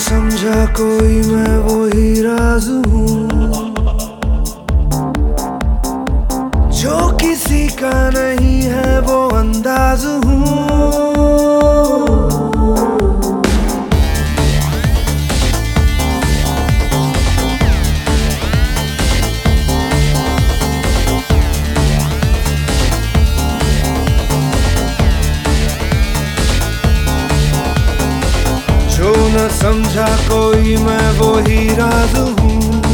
समझा कोई मैं वो ही राज हूँ जो किसी का नहीं है वो अंदाज हूँ। जो न समझा कोई मैं वो ही राज हूँ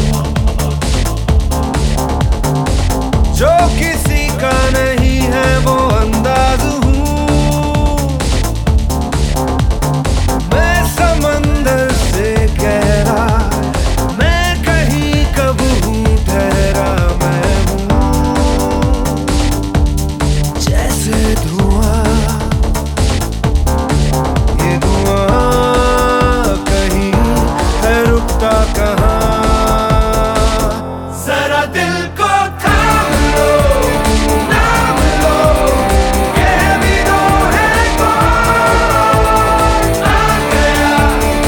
जो किसी का नहीं है वो अंदाज हूँ। मैं समंदर से गहरा मैं कहीं कब हूँ ठहरा मैं हूँ जैसे धुआं ये धुआं कहीं है रुकता कहाँ। जरा दिल को थाम लो नाम लो ये भी तो है कौन आ गया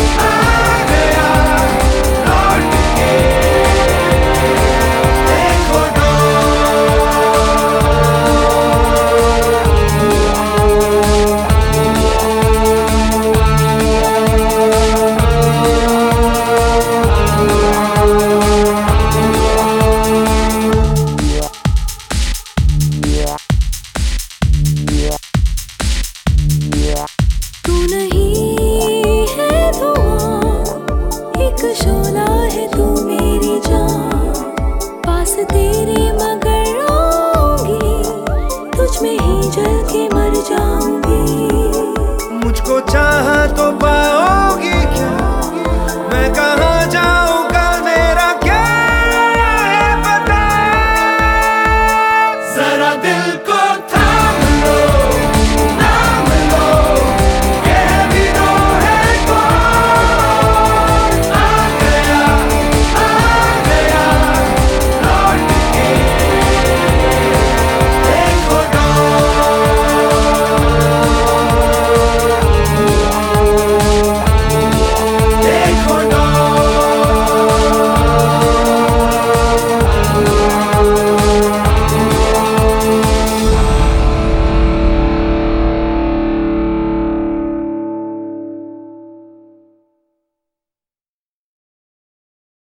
लौट के देखो तू नहीं है धुआं एक शोला है तू मेरी जान पास तेरे मगर आऊंगी तुझ में ही जल के मर जाऊंगी। मुझको चाहा तो